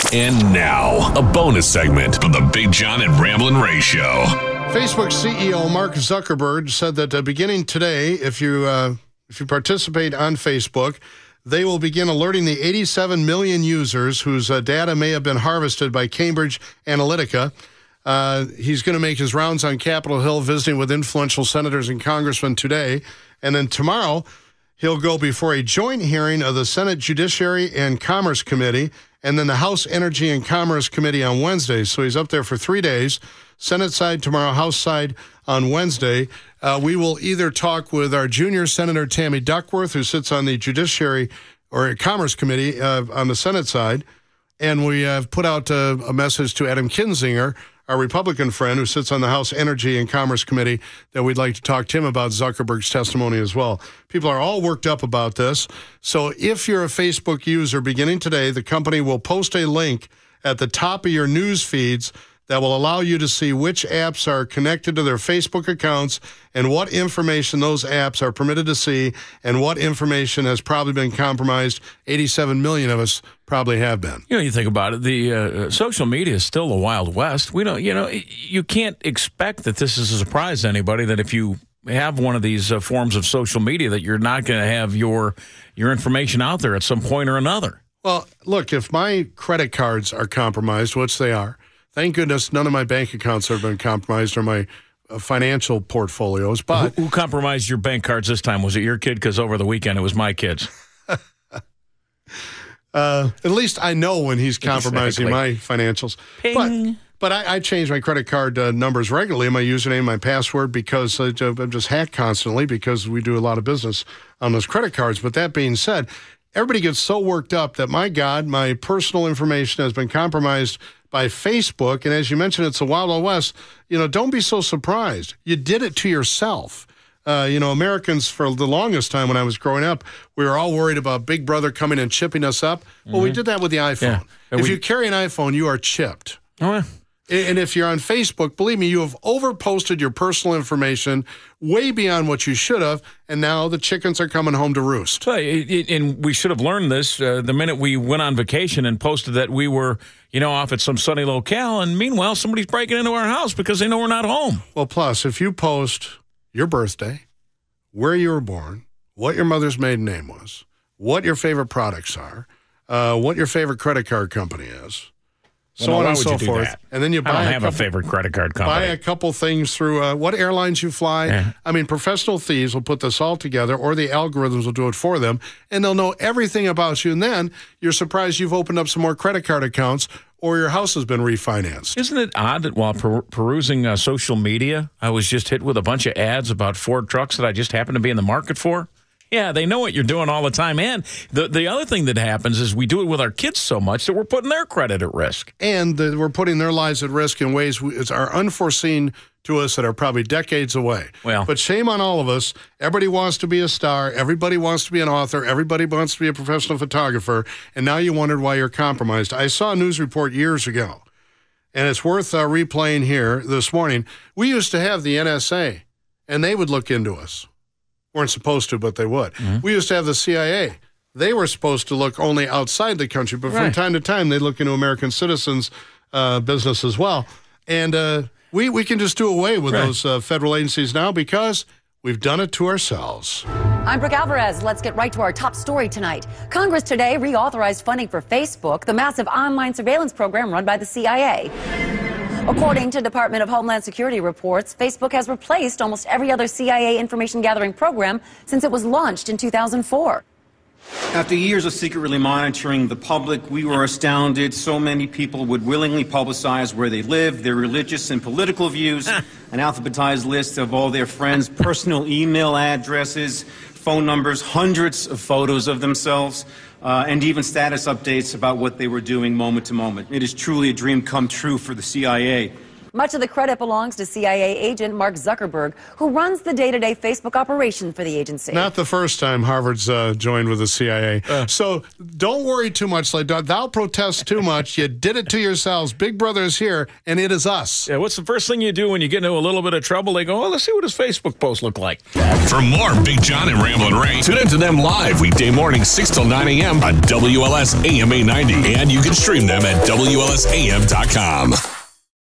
And now, a bonus segment from the Big John and Ramblin' Ray Show. Facebook CEO Mark Zuckerberg said that beginning today, if you participate on Facebook, they will begin alerting the 87 million users whose data may have been harvested by Cambridge Analytica. He's going to make his rounds on Capitol Hill, visiting with influential senators and congressmen today. And then tomorrow, he'll go before a joint hearing of the Senate Judiciary and Commerce Committee and then the House Energy and Commerce Committee on Wednesday. So he's up there for 3 days. Senate side tomorrow, House side on Wednesday. We will either talk with our junior Senator Tammy Duckworth, who sits on the Judiciary or Commerce Committee on the Senate side, and we have put out a message to Adam Kinzinger, our Republican friend who sits on the House Energy and Commerce Committee, that we'd like to talk to him about Zuckerberg's testimony as well. People are all worked up about this. So if you're a Facebook user, beginning today, the company will post a link at the top of your news feeds that will allow you to see which apps are connected to their Facebook accounts and what information those apps are permitted to see and what information has probably been compromised. 87 million of us probably have been. You think about it, the social media is still the Wild West. We don't, you can't expect that this is a surprise to anybody, that if you have one of these forms of social media that you're not going to have your information out there at some point or another. Well, look, if my credit cards are compromised, which they are, thank goodness none of my bank accounts have been compromised or my financial portfolios. But who compromised your bank cards this time? Was it your kid? Because over the weekend it was my kids. At least I know when he's compromising my financials. Ping. But I change my credit card numbers regularly, my username, my password, because I'm just hacked constantly because we do a lot of business on those credit cards. But that being said, everybody gets so worked up that, my God, my personal information has been compromised by Facebook. And as you mentioned, it's the Wild Wild West. Don't be so surprised. You did it to yourself. Americans, for the longest time when I was growing up, we were all worried about Big Brother coming and chipping us up. Well, we did that with the iPhone. Yeah. If you carry an iPhone, you are chipped. Oh, yeah. And if you're on Facebook, believe me, you have overposted your personal information way beyond what you should have, and now the chickens are coming home to roost. And we should have learned this the minute we went on vacation and posted that we were, off at some sunny locale, and meanwhile, somebody's breaking into our house because they know we're not home. Well, plus, if you post your birthday, where you were born, what your mother's maiden name was, what your favorite products are, what your favorite credit card company is, so on and so forth. And then you buy I don't have a favorite credit card company. Buy a couple things through what airlines you fly. Yeah. I mean, professional thieves will put this all together, or the algorithms will do it for them, and they'll know everything about you. And then you're surprised you've opened up some more credit card accounts, or your house has been refinanced. Isn't it odd that while perusing social media, I was just hit with a bunch of ads about Ford trucks that I just happened to be in the market for? Yeah, they know what you're doing all the time. And the other thing that happens is we do it with our kids so much that we're putting their credit at risk. And we're putting their lives at risk in ways that are unforeseen to us that are probably decades away. Well, but shame on all of us. Everybody wants to be a star. Everybody wants to be an author. Everybody wants to be a professional photographer. And now you wondered why you're compromised. I saw a news report years ago, and it's worth replaying here this morning. We used to have the NSA, and they would look into us. Weren't supposed to, but they would. Mm-hmm. We used to have the CIA. They were supposed to look only outside the country, but from time to time, they look into American citizens' business as well. And we can just do away with those federal agencies now because we've done it to ourselves. I'm Brooke Alvarez. Let's get right to our top story tonight. Congress today reauthorized funding for Facebook, the massive online surveillance program run by the CIA. According to Department of Homeland Security reports, Facebook has replaced almost every other CIA information gathering program since it was launched in 2004. After years of secretly monitoring the public, we were astounded so many people would willingly publicize where they live, their religious and political views, an alphabetized list of all their friends' personal email addresses, phone numbers, hundreds of photos of themselves, and even status updates about what they were doing moment to moment. It is truly a dream come true for the CIA. Much of the credit belongs to CIA agent Mark Zuckerberg, who runs the day-to-day Facebook operation for the agency. Not the first time Harvard's joined with the CIA. So don't worry too much. Like, thou protest too much. You did it to yourselves. Big Brother is here, and it is us. Yeah, what's the first thing you do when you get into a little bit of trouble? They go, let's see what his Facebook post look like. For more Big John and Ramblin' Ray, tune in to them live weekday mornings 6 till 9 a.m. on WLS AM 890. And you can stream them at WLSAM.com.